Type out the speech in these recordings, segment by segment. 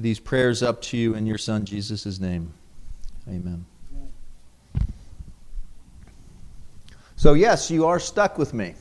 these prayers up to you in your Son, Jesus' name. Amen. So yes, you are stuck with me.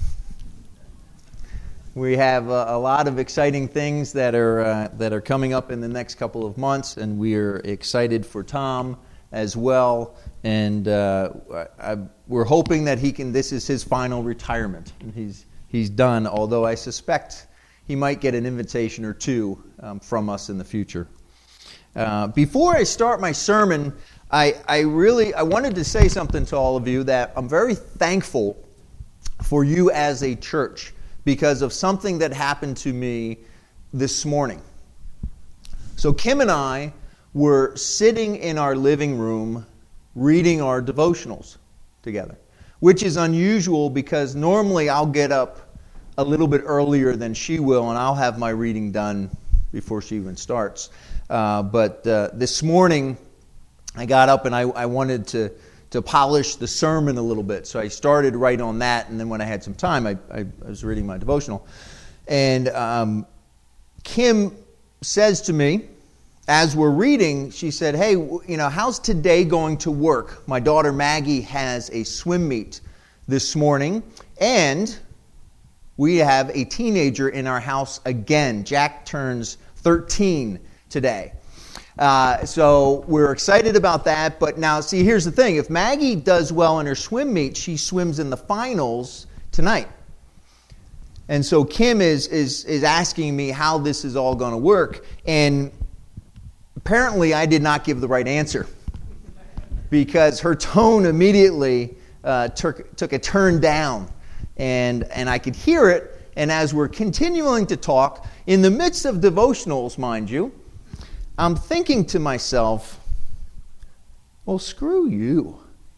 We have a lot of exciting things that are coming up in the next couple of months, and we are excited for Tom as well. And we're hoping that this is his final retirement, and he's done. Although I suspect he might get an invitation or two from us in the future. Before I start my sermon, I wanted to say something to all of you that I'm very thankful for you as a church because of something that happened to me this morning. So Kim and I were sitting in our living room reading our devotionals together, which is unusual because normally I'll get up a little bit earlier than she will and I'll have my reading done before she even starts. But this morning I got up and I wanted to polish the sermon a little bit. So I started right on that, and then when I had some time, I was reading my devotional. And Kim says to me, as we're reading, she said, hey, how's today going to work? My daughter Maggie has a swim meet this morning, and we have a teenager in our house again. Jack turns 13 today. So we're excited about that. But now, see, here's the thing. If Maggie does well in her swim meet, she swims in the finals tonight. And so Kim is asking me how this is all going to work. And apparently I did not give the right answer because her tone immediately took a turn down. And I could hear it. And as we're continuing to talk, in the midst of devotionals, mind you, I'm thinking to myself, well, screw you.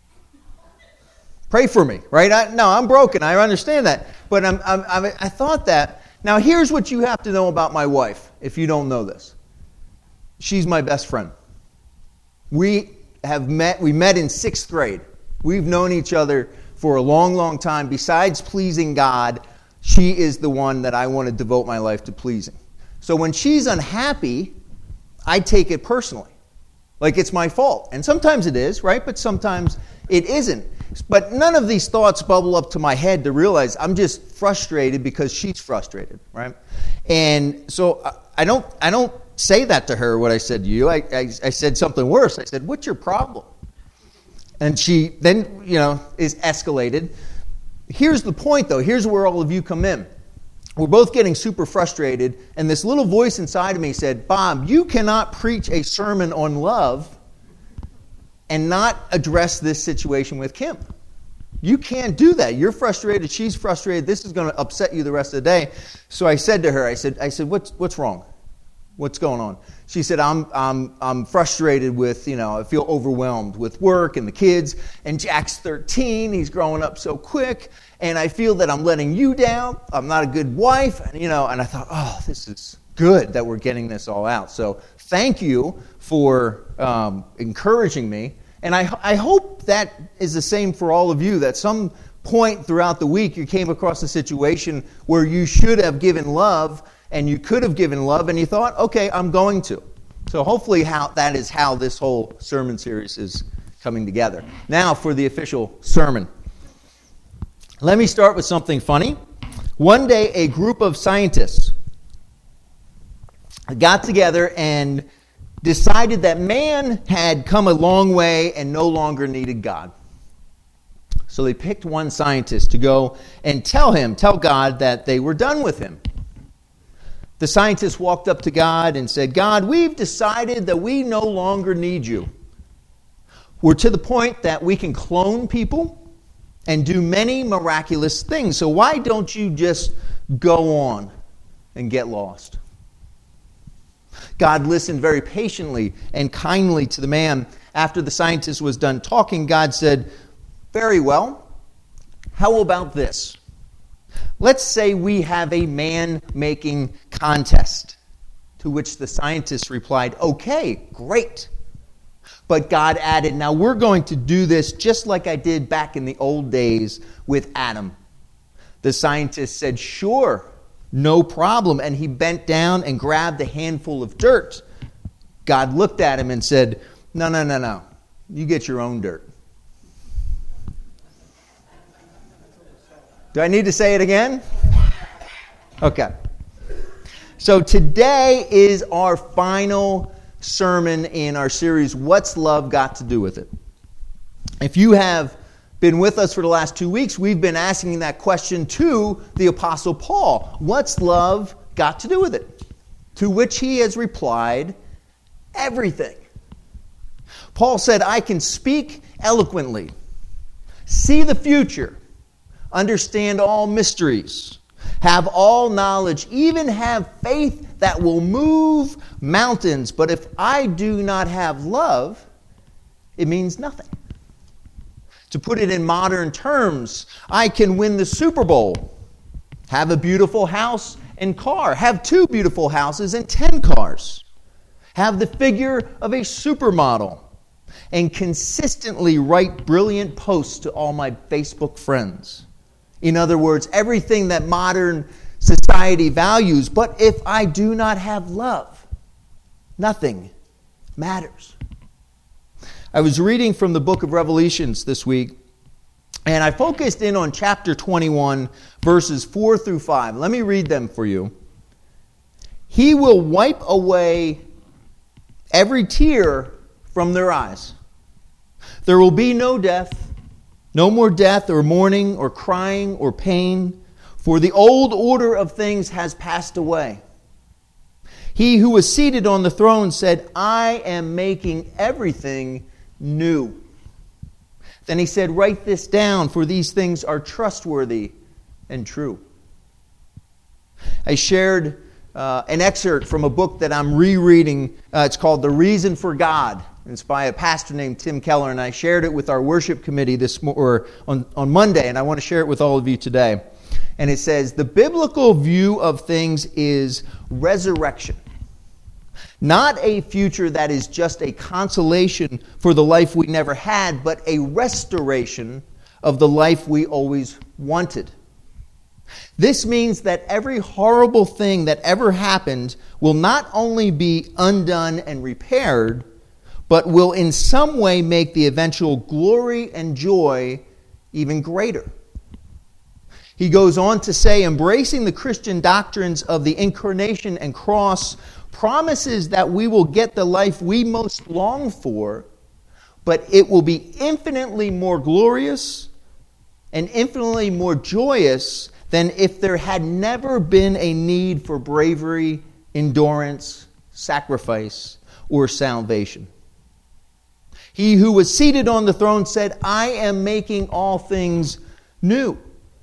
Pray for me, right? I'm broken. I understand that. But I thought that. Now, here's what you have to know about my wife, if you don't know this. She's my best friend. We met in 6th grade. We've known each other for a long, long time. Besides pleasing God, she is the one that I want to devote my life to pleasing. So when she's unhappy, I take it personally. Like it's my fault. And sometimes it is, right? But sometimes it isn't. But none of these thoughts bubble up to my head to realize I'm just frustrated because she's frustrated, right? And so I don't say that to her, what I said to you. I said something worse. I said, what's your problem? And she then, is escalated. Here's the point, though. Here's where all of you come in. We're both getting super frustrated, and this little voice inside of me said, Bob, you cannot preach a sermon on love and not address this situation with Kim. You can't do that. You're frustrated. She's frustrated. This is going to upset you the rest of the day. So I said to her, I said, what's wrong? What's going on? She said, I'm frustrated with, I feel overwhelmed with work and the kids, and Jack's 13. He's growing up so quick. And I feel that I'm letting you down. I'm not a good wife. And I thought, oh, this is good that we're getting this all out. So thank you for encouraging me. And I hope that is the same for all of you, that some point throughout the week you came across a situation where you should have given love and you could have given love and you thought, okay, I'm going to. So hopefully that is how this whole sermon series is coming together. Now for the official sermon. Let me start with something funny. One day, a group of scientists got together and decided that man had come a long way and no longer needed God. So they picked one scientist to go and tell God that they were done with him. The scientist walked up to God and said, God, we've decided that we no longer need you. We're to the point that we can clone people and do many miraculous things. So why don't you just go on and get lost? God listened very patiently and kindly to the man. After the scientist was done talking, God said, very well, how about this? Let's say we have a man-making contest. To which the scientist replied, okay, great. But God added, now we're going to do this just like I did back in the old days with Adam. The scientist said, sure, no problem. And he bent down and grabbed a handful of dirt God looked at him and said, no. You get your own dirt. Do I need to say it again? Okay. So today is our final sermon in our series, What's Love Got to Do with It? If you have been with us for the last 2 weeks, we've been asking that question to the Apostle Paul. What's love got to do with it? To which he has replied, everything. Paul said, I can speak eloquently, see the future, understand all mysteries, have all knowledge, even have faith that will move mountains. But if I do not have love, it means nothing. To put it in modern terms, I can win the Super Bowl, have a beautiful house and car, have 2 beautiful houses and 10 cars, have the figure of a supermodel, and consistently write brilliant posts to all my Facebook friends. In other words, everything that modern society values. But if I do not have love, nothing matters. I was reading from the book of Revelations this week, and I focused in on chapter 21, verses 4 through 5. Let me read them for you. He will wipe away every tear from their eyes. There will be no death, no more death or mourning or crying or pain, for the old order of things has passed away. He who was seated on the throne said, I am making everything new. Then he said, write this down, for these things are trustworthy and true. I shared an excerpt from a book that I'm rereading. It's called The Reason for God. It's by a pastor named Tim Keller, and I shared it with our worship committee on Monday, and I want to share it with all of you today. And it says, the biblical view of things is resurrection. Not a future that is just a consolation for the life we never had, but a restoration of the life we always wanted. This means that every horrible thing that ever happened will not only be undone and repaired, but will in some way make the eventual glory and joy even greater. He goes on to say, embracing the Christian doctrines of the incarnation and cross promises that we will get the life we most long for, but it will be infinitely more glorious and infinitely more joyous than if there had never been a need for bravery, endurance, sacrifice, or salvation. He who was seated on the throne said, I am making all things new.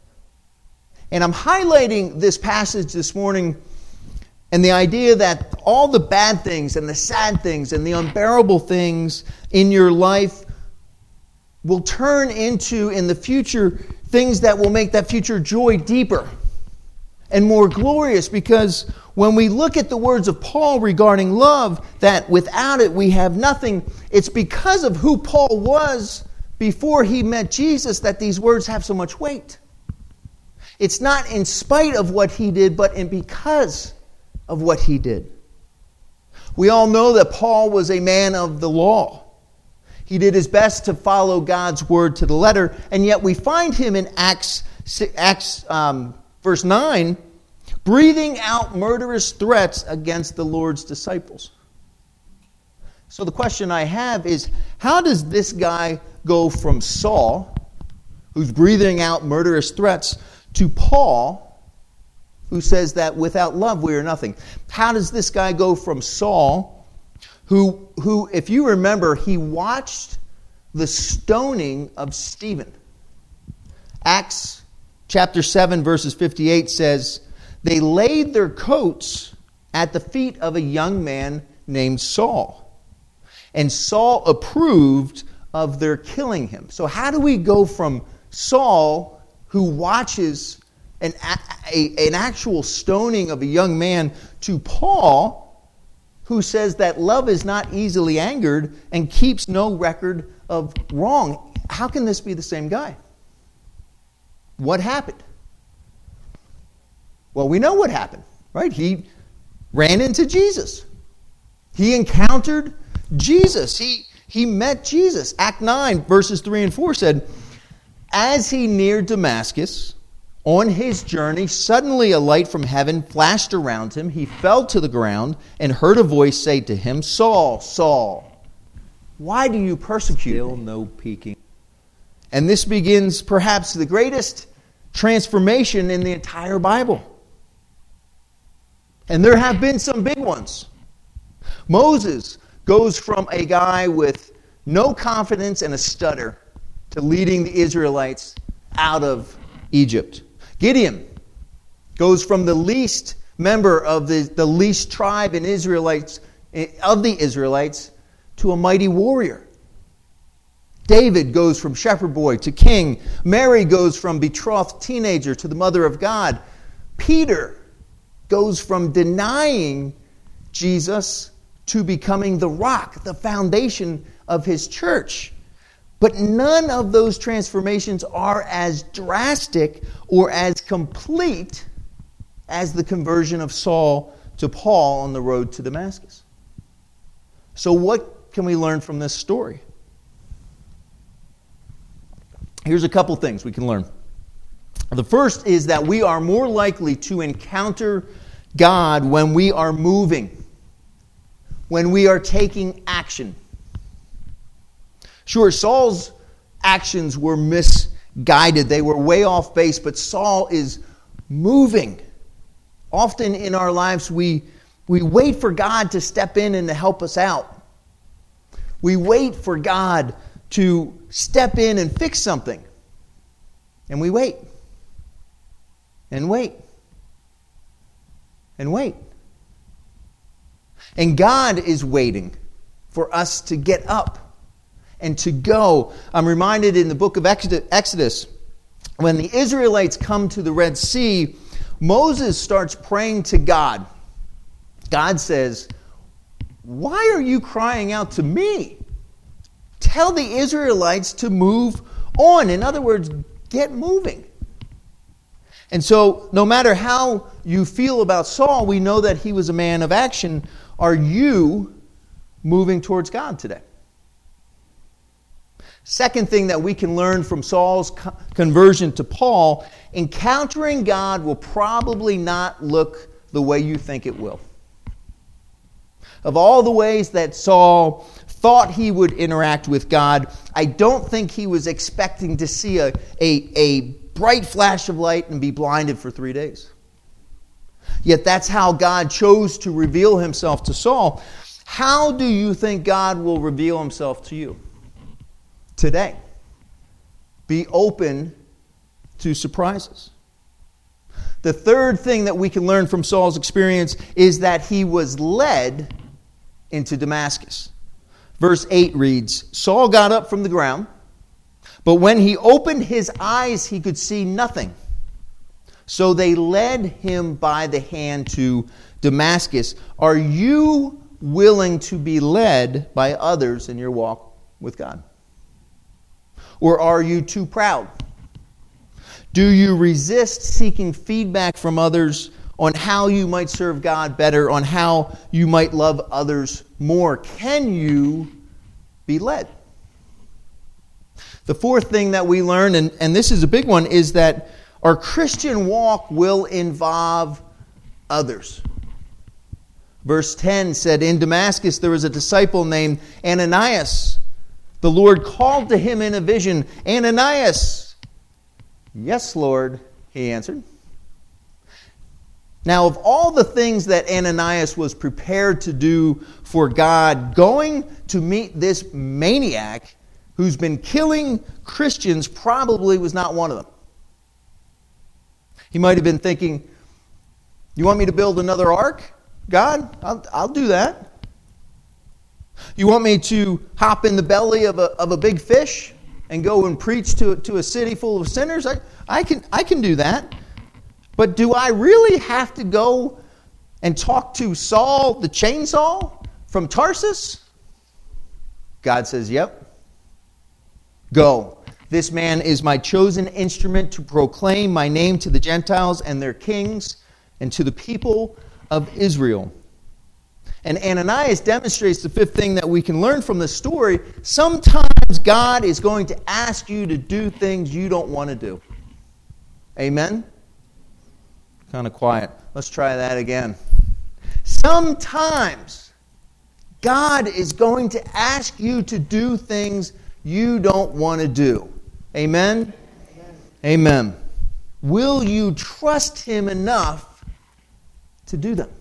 And I'm highlighting this passage this morning and the idea that all the bad things and the sad things and the unbearable things in your life will turn into, in the future, things that will make that future joy deeper and more glorious. Because when we look at the words of Paul regarding love, that without it we have nothing, it's because of who Paul was before he met Jesus that these words have so much weight. It's not in spite of what he did, but because of what he did. We all know that Paul was a man of the law. He did his best to follow God's word to the letter, and yet we find him in Acts verse 9, breathing out murderous threats against the Lord's disciples. So the question I have is, how does this guy go from Saul, who's breathing out murderous threats, to Paul, who says that without love we are nothing? How does this guy go from Saul, who, if you remember, he watched the stoning of Stephen? Acts chapter 7, verses 58 says, they laid their coats at the feet of a young man named Saul. And Saul approved of their killing him. So how do we go from Saul, who watches an actual stoning of a young man, to Paul, who says that love is not easily angered and keeps no record of wrong? How can this be the same guy? What happened? Well, we know what happened, right? He ran into Jesus. He encountered Jesus. He met Jesus. Act 9, verses 3 and 4 said, as he neared Damascus, on his journey, suddenly a light from heaven flashed around him. He fell to the ground and heard a voice say to him, Saul, Saul, why do you persecute me? Still no peeking. And this begins perhaps the greatest transformation in the entire Bible. And there have been some big ones. Moses goes from a guy with no confidence and a stutter to leading the Israelites out of Egypt. Gideon goes from the least member of the least tribe of the Israelites to a mighty warrior. David goes from shepherd boy to king. Mary goes from betrothed teenager to the mother of God. Peter goes from denying Jesus to becoming the rock, the foundation of his church. But none of those transformations are as drastic or as complete as the conversion of Saul to Paul on the road to Damascus. So what can we learn from this story? Here's a couple things we can learn. The first is that we are more likely to encounter God when we are moving, when we are taking action. Sure, Saul's actions were misguided. They were way off base, but Saul is moving. Often in our lives, we wait for God to step in and to help us out. We wait for God to step in and fix something. And we wait. And wait. And wait. And God is waiting for us to get up and to go. I'm reminded in the book of Exodus, when the Israelites come to the Red Sea, Moses starts praying to God. God says, why are you crying out to me? Tell the Israelites to move on. In other words, get moving. And so, no matter how you feel about Saul, we know that he was a man of action. Are you moving towards God today? Second thing that we can learn from Saul's conversion to Paul, encountering God will probably not look the way you think it will. Of all the ways that Saul thought he would interact with God, I don't think he was expecting to see a bright flash of light and be blinded for 3 days. Yet that's how God chose to reveal himself to Saul. How do you think God will reveal himself to you today? Be open to surprises. The third thing that we can learn from Saul's experience is that he was led into Damascus. Verse 8 reads, Saul got up from the ground, but when he opened his eyes, he could see nothing. So they led him by the hand to Damascus. Are you willing to be led by others in your walk with God? Or are you too proud? Do you resist seeking feedback from others on how you might serve God better, on how you might love others more? Can you be led? The fourth thing that we learn, and this is a big one, is that our Christian walk will involve others. Verse 10 said, in Damascus there was a disciple named Ananias. The Lord called to him in a vision, Ananias. Yes, Lord, he answered. Now, of all the things that Ananias was prepared to do for God, going to meet this maniac who's been killing Christians probably was not one of them. He might have been thinking, you want me to build another ark? God, I'll do that. You want me to hop in the belly of a big fish and go and preach to a city full of sinners? I can do that. But do I really have to go and talk to Saul the chainsaw from Tarsus? God says, yep. Go. This man is my chosen instrument to proclaim my name to the Gentiles and their kings and to the people of Israel. And Ananias demonstrates the fifth thing that we can learn from this story. Sometimes God is going to ask you to do things you don't want to do. Amen? Kind of quiet. Let's try that again. Sometimes God is going to ask you to do things you don't want to do. Amen? Amen. Will you trust Him enough to do them?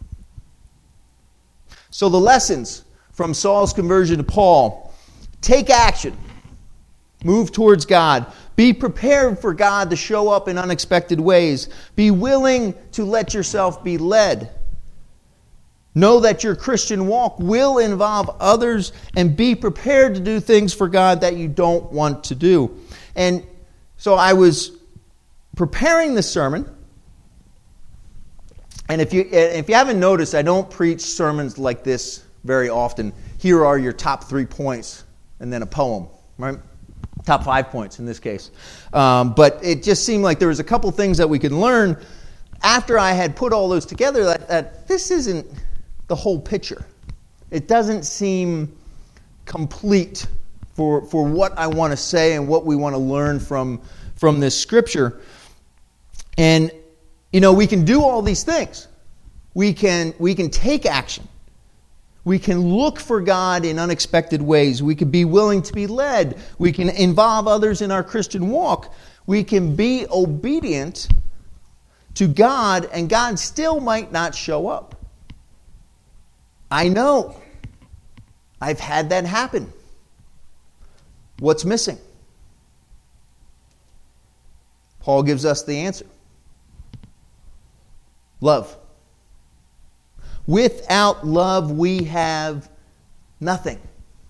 So the lessons from Saul's conversion to Paul: take action. Move towards God. Be prepared for God to show up in unexpected ways. Be willing to let yourself be led. Know that your Christian walk will involve others, and be prepared to do things for God that you don't want to do. And so I was preparing this sermon, and if you haven't noticed, I don't preach sermons like this very often. Here are your top 3 points, and then a poem, right? Top 5 points in this case. But it just seemed like there was a couple things that we could learn after I had put all those together, that this isn't the whole picture. It doesn't seem complete for what I want to say and what we want to learn from this scripture. And we can do all these things. We can take action. We can look for God in unexpected ways. We can be willing to be led. We can involve others in our Christian walk. We can be obedient to God, and God still might not show up. I know. I've had that happen. What's missing? Paul gives us the answer. Love. Without love, we have nothing.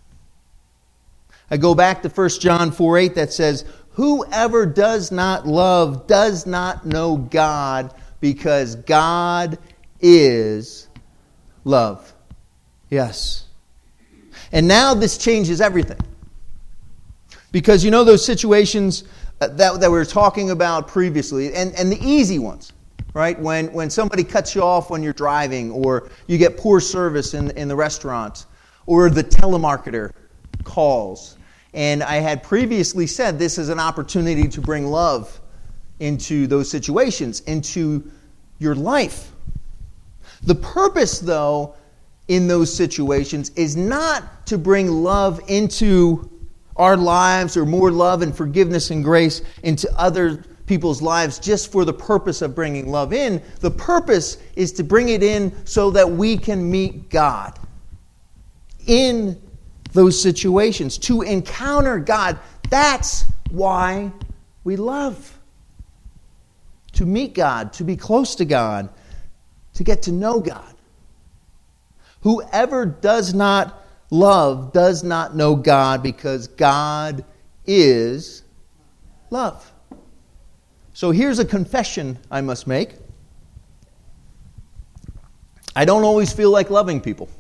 I go back to 1 John 4:8 that says, whoever does not love does not know God, because God is love. Yes. And now this changes everything. Because those situations that we were talking about previously, and the easy ones, right? When somebody cuts you off when you're driving, or you get poor service in the restaurant, or the telemarketer calls. And I had previously said this is an opportunity to bring love into those situations, into your life. The purpose, though, in those situations is not to bring love into our lives, or more love and forgiveness and grace into other people's lives just for the purpose of bringing love in. The purpose is to bring it in so that we can meet God in those situations, to encounter God. That's why we love. To meet God, to be close to God, to get to know God. Whoever does not love does not know God, because God is love. So here's a confession I must make. I don't always feel like loving people.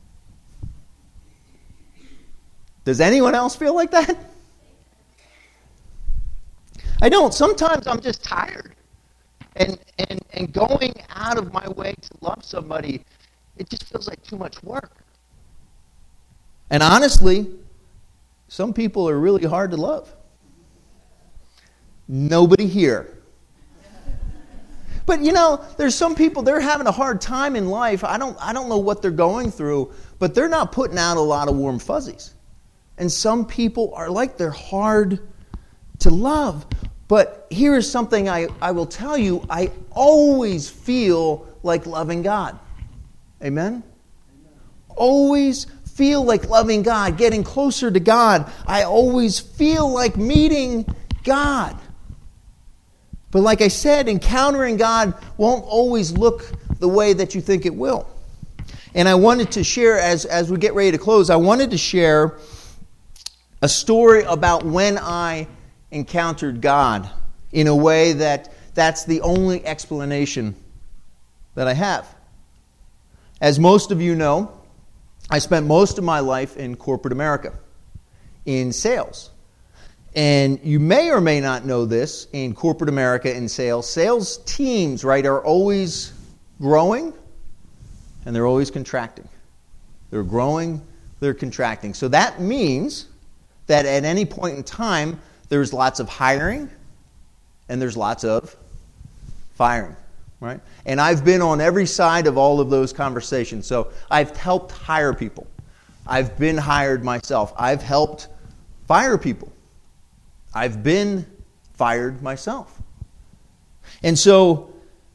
Does anyone else feel like that? I don't. Sometimes I'm just tired. And going out of my way to love somebody, it just feels like too much work. And honestly, some people are really hard to love. Nobody here. But there's some people, they're having a hard time in life. I don't know what they're going through, but they're not putting out a lot of warm fuzzies. And some people are like, they're hard to love. But here is something I will tell you. I always feel like loving God. Amen? Always feel like loving God, getting closer to God. I always feel like meeting God. But like I said, encountering God won't always look the way that you think it will. And I wanted to share, as we get ready to close, I wanted to share a story about when I encountered God in a way that's the only explanation that I have. As most of you know, I spent most of my life in corporate America, in sales. And you may or may not know this, in corporate America in sales teams, right, are always growing and they're always contracting. They're growing, they're contracting. So that means that at any point in time, there's lots of hiring and there's lots of firing, right? And I've been on every side of all of those conversations. So I've helped hire people. I've been hired myself. I've helped fire people. I've been fired myself. And so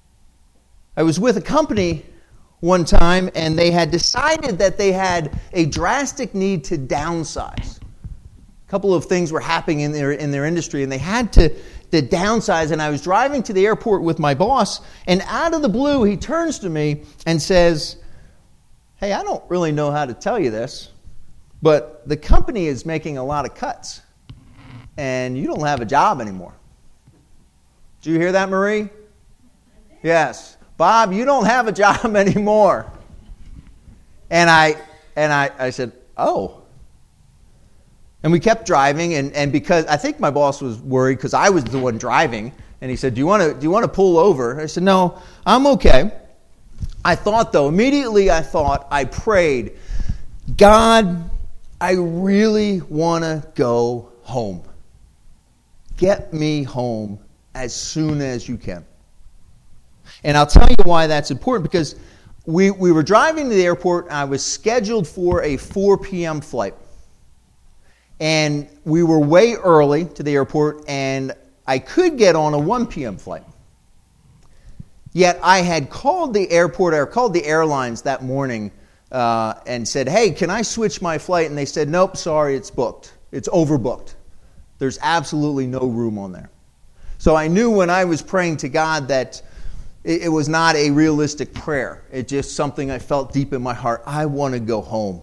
I was with a company one time, and they had decided that they had a drastic need to downsize. A couple of things were happening in their industry, and they had to downsize. And I was driving to the airport with my boss, and out of the blue, he turns to me and says, "Hey, I don't really know how to tell you this, but the company is making a lot of cuts, and you don't have a job anymore." Did you hear that, Marie? Yes. "Bob, you don't have a job anymore." And I said, "Oh." And we kept driving, and because I think my boss was worried because I was the one driving, and he said, do you want to pull over? I said, "No, I'm okay." I thought, though, immediately I prayed, "God, I really want to go home. Get me home as soon as you can." And I'll tell you why that's important, because we were driving to the airport, and I was scheduled for a 4 p.m. flight. And we were way early to the airport, and I could get on a 1 p.m. flight. Yet I had called the airport, or called the airlines that morning and said, "Hey, can I switch my flight?" And they said, "Nope, sorry, it's booked. It's overbooked. There's absolutely no room on there." So I knew when I was praying to God that it was not a realistic prayer. It's just something I felt deep in my heart. I want to go home.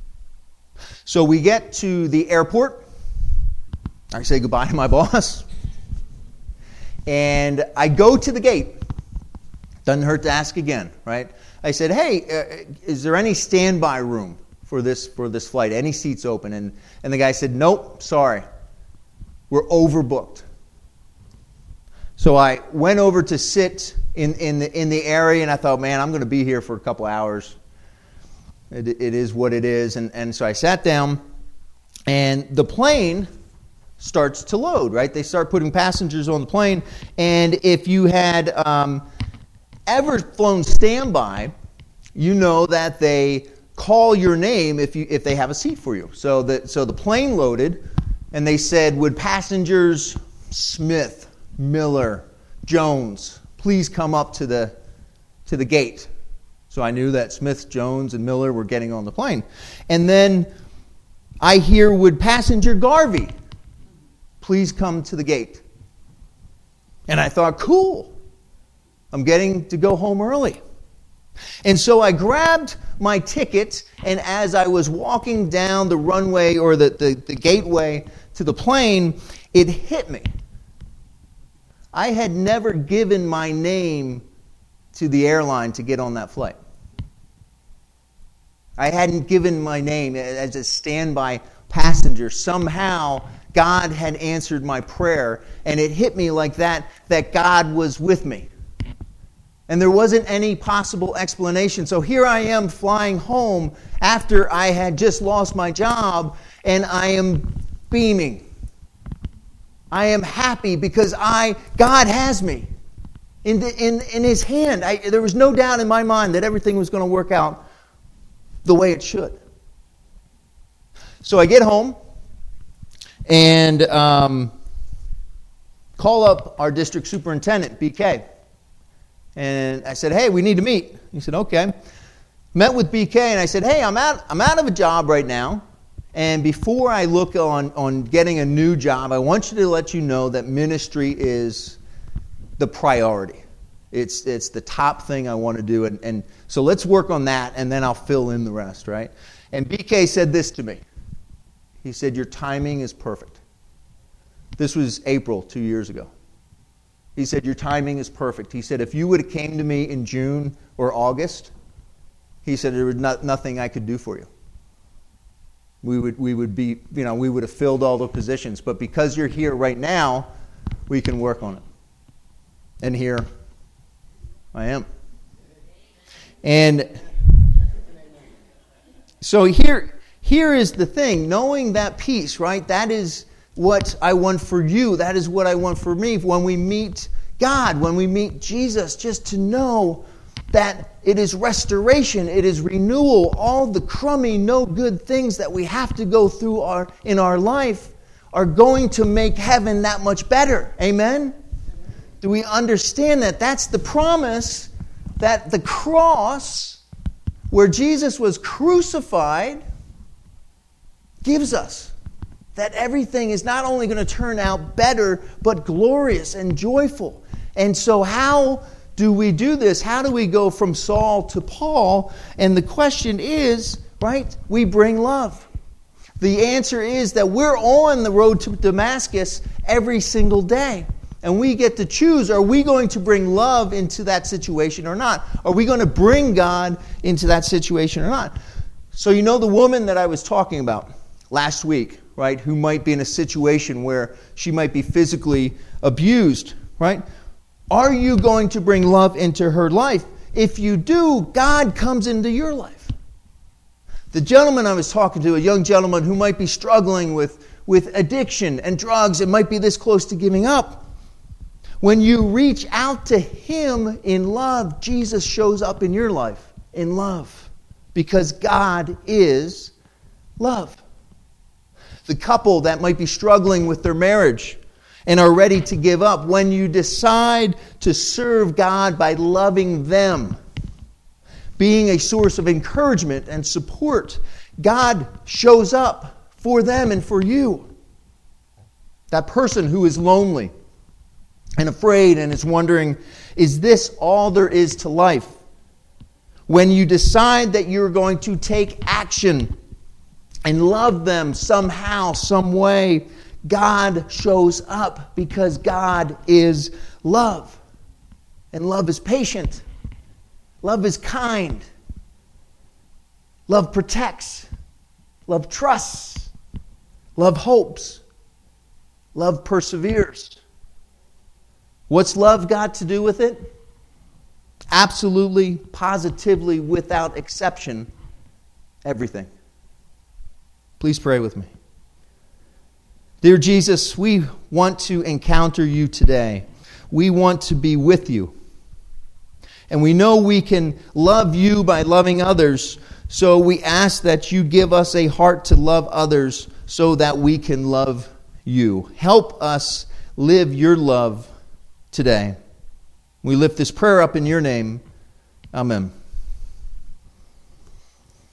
So we get to the airport. I say goodbye to my boss. And I go to the gate. Doesn't hurt to ask again, right? I said, "Hey, is there any standby room for this flight? Any seats open?" And the guy said, "Nope, sorry. We're overbooked." So I went over to sit in the area, and I thought, man, I'm going to be here for a couple hours. It is what it is. And so I sat down, and the plane starts to load, right? They start putting passengers on the plane. And if you had ever flown standby, you know that they call your name if they have a seat for you. So the plane loaded, and they said, "Would passengers Smith, Miller, Jones please come up to the gate?" So I knew that Smith, Jones, and Miller were getting on the plane. And then I hear, "Would passenger Garvey please come to the gate?" And I thought, cool, I'm getting to go home early. And so I grabbed my ticket, and as I was walking down the runway, or the gateway to the plane, it hit me. I had never given my name to the airline to get on that flight. I hadn't given my name as a standby passenger. Somehow, God had answered my prayer, and it hit me like that God was with me. And there wasn't any possible explanation. So here I am flying home after I had just lost my job, and I am beaming. I am happy because God has me in His hand. There was no doubt in my mind that everything was going to work out the way it should. So I get home and call up our district superintendent, BK. And I said, "Hey, we need to meet." He said, "Okay." Met with BK, and I said, "Hey, I'm out of a job right now. And before I look on getting a new job, I want you to let you know that ministry is the priority. It's the top thing I want to do. And so let's work on that, and then I'll fill in the rest," right? And BK said this to me. He said, "Your timing is perfect." This was April 2 years ago. He said, "Your timing is perfect." He said, "If you would have came to me in June or August," he said, "there was nothing I could do for you. We would have filled all the positions. But because you're here right now, we can work on it." And here I am. And So here is the thing. Knowing that peace, right? That is what I want for you. That is what I want for me. When we meet God, when we meet Jesus, just to know that it is restoration, it is renewal. All the crummy, no good things that we have to go through in our life are going to make heaven that much better. Amen? Do we understand that? That's the promise that the cross, where Jesus was crucified, gives us. That everything is not only going to turn out better, but glorious and joyful. And so how do we do this? How do we go from Saul to Paul? And the question is, right, we bring love. The answer is that we're on the road to Damascus every single day. And we get to choose, are we going to bring love into that situation or not? Are we going to bring God into that situation or not? So you know the woman that I was talking about last week, right, who might be in a situation where she might be physically abused, right? Are you going to bring love into her life? If you do, God comes into your life. The gentleman I was talking to, a young gentleman who might be struggling with addiction and drugs and might be this close to giving up. When you reach out to him in love, Jesus shows up in your life in love. Because God is love. The couple that might be struggling with their marriage and are ready to give up, when you decide to serve God by loving them, being a source of encouragement and support, God shows up for them and for you. That person who is lonely and afraid and is wondering, is this all there is to life? When you decide that you're going to take action and love them somehow, some way, God shows up because God is love. And love is patient. Love is kind. Love protects. Love trusts. Love hopes. Love perseveres. What's love got to do with it? Absolutely, positively, without exception, everything. Please pray with me. Dear Jesus, we want to encounter you today. We want to be with you. And we know we can love you by loving others, so we ask that you give us a heart to love others so that we can love you. Help us live your love today. We lift this prayer up in your name. Amen.